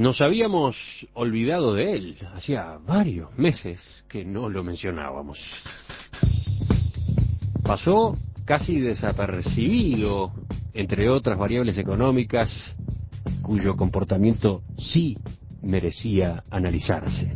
Nos habíamos olvidado de él, hacía varios meses que no lo mencionábamos. Pasó casi desapercibido, entre otras variables económicas, cuyo comportamiento sí merecía analizarse.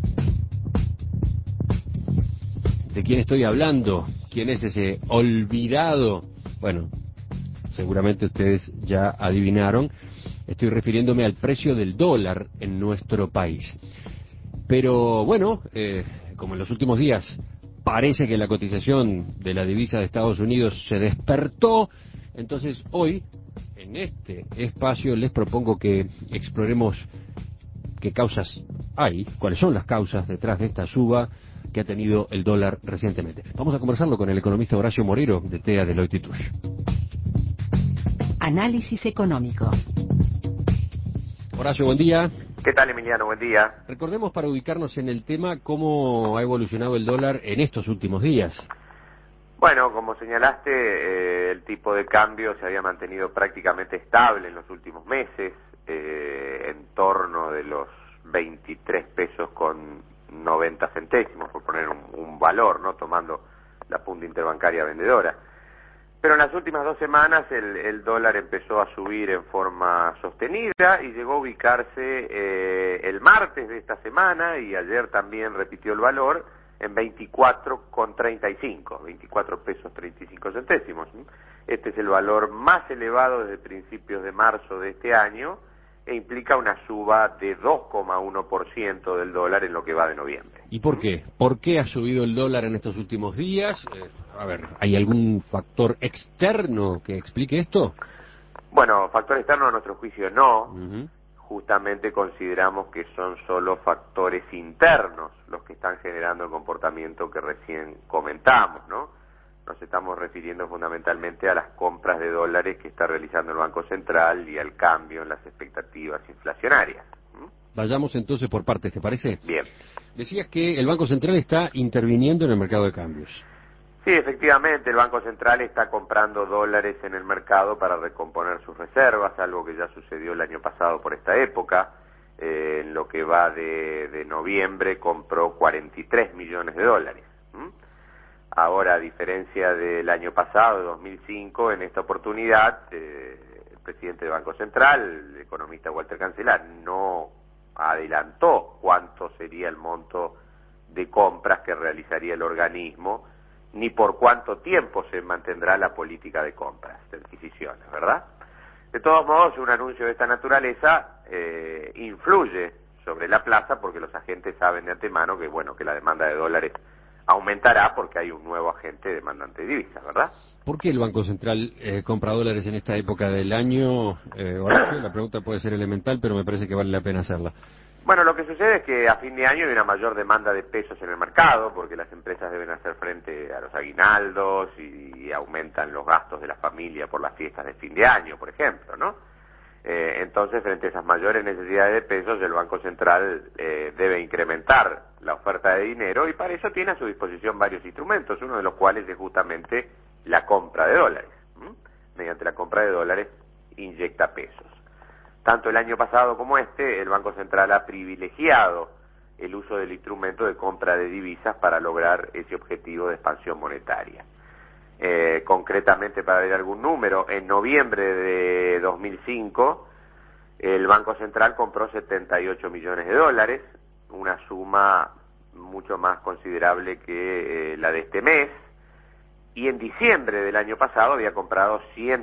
¿De quién estoy hablando? ¿Quién es ese olvidado? Bueno, seguramente ustedes ya adivinaron. Estoy refiriéndome al precio del dólar en nuestro país. Pero bueno, como en los últimos días parece que la cotización de la divisa de Estados Unidos se despertó, entonces hoy, en este espacio, les propongo que exploremos qué causas hay, cuáles son las causas detrás de esta suba que ha tenido el dólar recientemente. Vamos a conversarlo con el economista Horacio Moreiro, de TEA Deloitte & Touche. Análisis económico. Horacio, buen día. ¿Qué tal, Emiliano? Buen día. Recordemos, para ubicarnos en el tema, cómo ha evolucionado el dólar en estos últimos días. Bueno, como señalaste, el tipo de cambio se había mantenido prácticamente estable en los últimos meses, en torno de los 23 pesos con 90 centésimos, por poner un valor, ¿no? Tomando la punta interbancaria vendedora. Pero en las últimas 2 semanas el dólar empezó a subir en forma sostenida y llegó a ubicarse el martes de esta semana, y ayer también repitió el valor, en 24,35, 24 pesos 35 centésimos. Este es el valor más elevado desde principios de marzo de este año e implica una suba de 2,1% del dólar en lo que va de noviembre. ¿Y por qué? ¿Por qué ha subido el dólar en estos últimos días? A ver, ¿hay algún factor externo que explique esto? Bueno, factor externo a nuestro juicio no. Uh-huh. Justamente consideramos que son solo factores internos los que están generando el comportamiento que recién comentamos, ¿no? Nos estamos refiriendo fundamentalmente a las compras de dólares que está realizando el Banco Central y al cambio en las expectativas inflacionarias. Vayamos entonces por partes, ¿te parece? Bien. Decías que el Banco Central está interviniendo en el mercado de cambios. Sí, efectivamente, el Banco Central está comprando dólares en el mercado para recomponer sus reservas, algo que ya sucedió el año pasado por esta época. En lo que va de noviembre compró 43 millones de dólares. Ahora, a diferencia del año pasado, de 2005, en esta oportunidad, el presidente del Banco Central, el economista Walter Cancelar, no adelantó cuánto sería el monto de compras que realizaría el organismo, ni por cuánto tiempo se mantendrá la política de compras, de adquisiciones, ¿verdad? De todos modos, un anuncio de esta naturaleza influye sobre la plaza, porque los agentes saben de antemano que, bueno, que la demanda de dólares aumentará porque hay un nuevo agente demandante de divisas, ¿verdad? ¿Por qué el Banco Central compra dólares en esta época del año? Horacio, la pregunta puede ser elemental, pero me parece que vale la pena hacerla. Bueno, lo que sucede es que a fin de año hay una mayor demanda de pesos en el mercado, porque las empresas deben hacer frente a los aguinaldos y aumentan los gastos de la familia por las fiestas de fin de año, por ejemplo, ¿no? Entonces, frente a esas mayores necesidades de pesos, el Banco Central debe incrementar la oferta de dinero, y para eso tiene a su disposición varios instrumentos, uno de los cuales es justamente la compra de dólares. Mediante la compra de dólares inyecta pesos. Tanto el año pasado como este, el Banco Central ha privilegiado el uso del instrumento de compra de divisas para lograr ese objetivo de expansión monetaria. Concretamente, para ver algún número, en noviembre de 2005, el Banco Central compró 78 millones de dólares, una suma mucho más considerable que la de este mes, y en diciembre del año pasado había comprado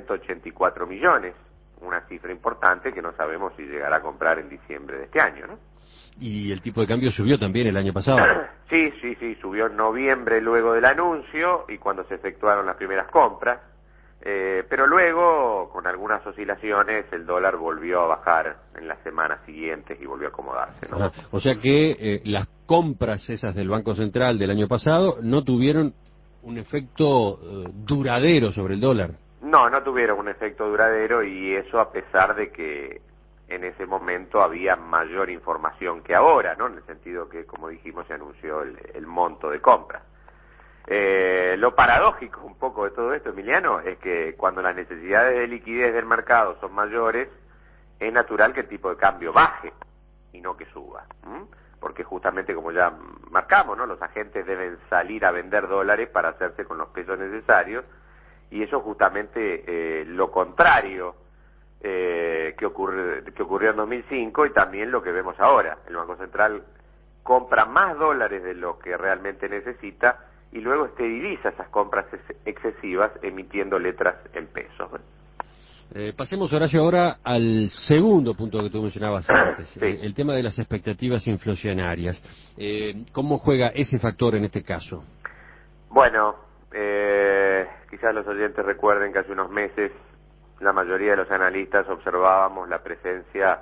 184 millones, una cifra importante que no sabemos si llegará a comprar en diciembre de este año, ¿no? ¿Y el tipo de cambio subió también el año pasado? Sí, subió en noviembre luego del anuncio y cuando se efectuaron las primeras compras, pero luego, con algunas oscilaciones, el dólar volvió a bajar en las semanas siguientes y volvió a acomodarse, ¿no? Ajá. O sea que las compras esas del Banco Central del año pasado no tuvieron un efecto duradero sobre el dólar. No tuvieron un efecto duradero, y eso a pesar de que en ese momento había mayor información que ahora, ¿no? En el sentido que, como dijimos, se anunció el monto de compra. Lo paradójico un poco de todo esto, Emiliano, es que cuando las necesidades de liquidez del mercado son mayores, es natural que el tipo de cambio baje. y no que suba. Porque justamente como ya marcamos, ¿no? Los agentes deben salir a vender dólares para hacerse con los pesos necesarios, y eso justamente lo contrario que ocurrió en 2005 y también lo que vemos ahora. El Banco Central compra más dólares de lo que realmente necesita y luego esteriliza esas compras excesivas emitiendo letras en pesos. Pasemos, Horacio, ahora al segundo punto que tú mencionabas antes, Sí. El tema de las expectativas inflacionarias. ¿Cómo juega ese factor en este caso? Bueno, quizás los oyentes recuerden que hace unos meses la mayoría de los analistas observábamos la presencia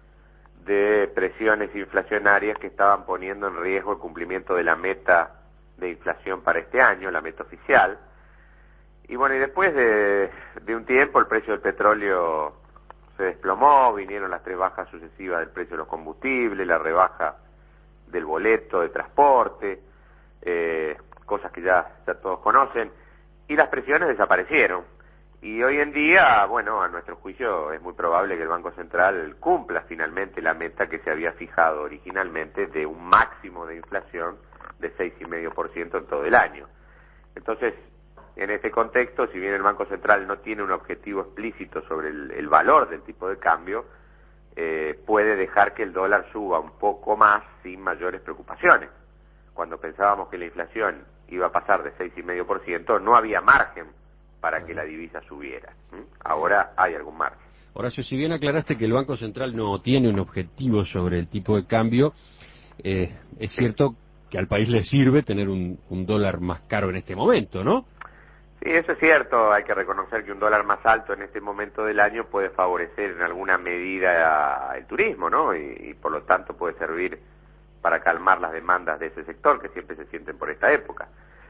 de presiones inflacionarias que estaban poniendo en riesgo el cumplimiento de la meta de inflación para este año, la meta oficial. Y bueno, y después de un tiempo el precio del petróleo se desplomó, vinieron las 3 bajas sucesivas del precio de los combustibles, la rebaja del boleto de transporte, cosas que ya todos conocen, y las presiones desaparecieron. Y hoy en día, bueno, a nuestro juicio es muy probable que el Banco Central cumpla finalmente la meta que se había fijado originalmente de un máximo de inflación de 6,5% en todo el año. Entonces, en este contexto, si bien el Banco Central no tiene un objetivo explícito sobre el valor del tipo de cambio, puede dejar que el dólar suba un poco más sin mayores preocupaciones. Cuando pensábamos que la inflación iba a pasar de 6,5%, no había margen para que la divisa subiera. Ahora hay algún margen. Horacio, si bien aclaraste que el Banco Central no tiene un objetivo sobre el tipo de cambio, es cierto que al país le sirve tener un dólar más caro en este momento, ¿no? Sí, eso es cierto. Hay que reconocer que un dólar más alto en este momento del año puede favorecer en alguna medida el turismo, ¿no? Y por lo tanto puede servir para calmar las demandas de ese sector que siempre se sienten por esta época.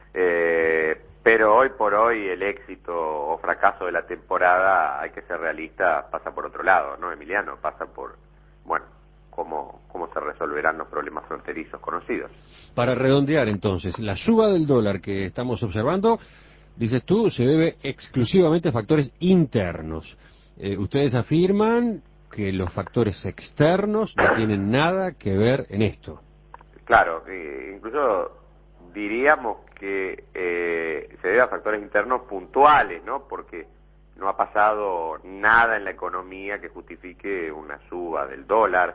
Pero hoy por hoy el éxito o fracaso de la temporada, hay que ser realista, pasa por otro lado, ¿no, Emiliano? Pasa por, bueno, cómo se resolverán los problemas fronterizos conocidos. Para redondear entonces, la suba del dólar que estamos observando, dices tú, se debe exclusivamente a factores internos. Ustedes afirman que los factores externos no tienen nada que ver en esto. Claro, incluso diríamos que se debe a factores internos puntuales, ¿no? Porque no ha pasado nada en la economía que justifique una suba del dólar.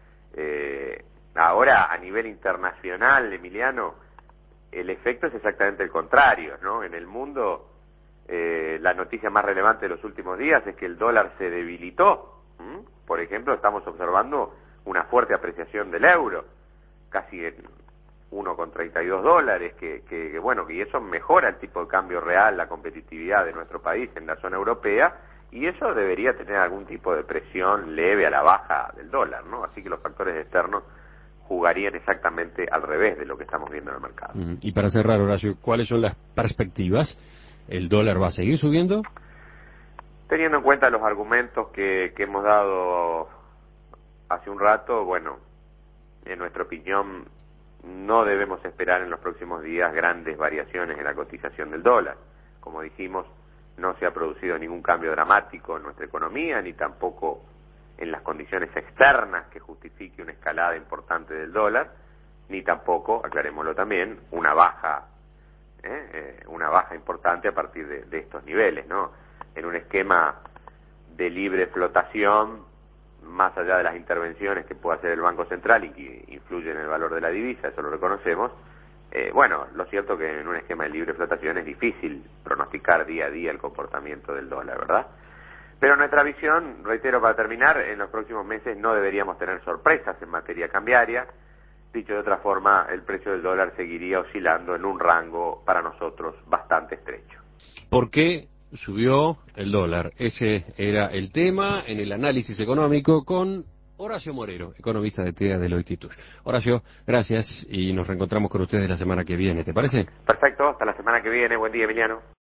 Ahora, a nivel internacional, Emiliano, el efecto es exactamente el contrario, ¿no? En el mundo, la noticia más relevante de los últimos días es que el dólar se debilitó. Por ejemplo, estamos observando una fuerte apreciación del euro, casi en 1,32 dólares, que bueno, que eso mejora el tipo de cambio real, la competitividad de nuestro país en la zona europea, y eso debería tener algún tipo de presión leve a la baja del dólar, ¿no? Así que los factores externos jugarían exactamente al revés de lo que estamos viendo en el mercado. Y para cerrar, Horacio, ¿cuáles son las perspectivas? ¿El dólar va a seguir subiendo? Teniendo en cuenta los argumentos que hemos dado hace un rato, bueno, en nuestra opinión no debemos esperar en los próximos días grandes variaciones en la cotización del dólar. Como dijimos, no se ha producido ningún cambio dramático en nuestra economía, ni tampoco en las condiciones externas que justifique una escalada importante del dólar, ni tampoco, aclarémoslo también, una baja importante a partir de estos niveles, ¿no? En un esquema de libre flotación, más allá de las intervenciones que pueda hacer el Banco Central y que influyen en el valor de la divisa, eso lo reconocemos, bueno, lo cierto que en un esquema de libre flotación es difícil pronosticar día a día el comportamiento del dólar, ¿verdad? Pero nuestra visión, reitero para terminar, en los próximos meses no deberíamos tener sorpresas en materia cambiaria. Dicho de otra forma, el precio del dólar seguiría oscilando en un rango para nosotros bastante estrecho. ¿Por qué subió el dólar? Ese era el tema en el análisis económico con Horacio Morero, economista de TEA Deloitte & Touche. Horacio, gracias y nos reencontramos con ustedes la semana que viene, ¿te parece? Perfecto, hasta la semana que viene. Buen día, Emiliano.